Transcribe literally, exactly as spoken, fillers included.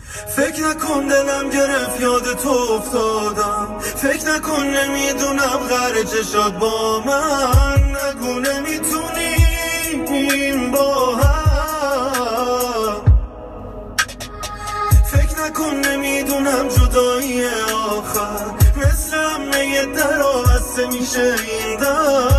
فکر نکن دلم گرفت یاد تو افتادم، فکر نکن نمیدونم غر چشات با من، نگو نمیتونیم با هم، فکر نکن نمیدونم جدایی آخر مثل همه در آسته میشه این در.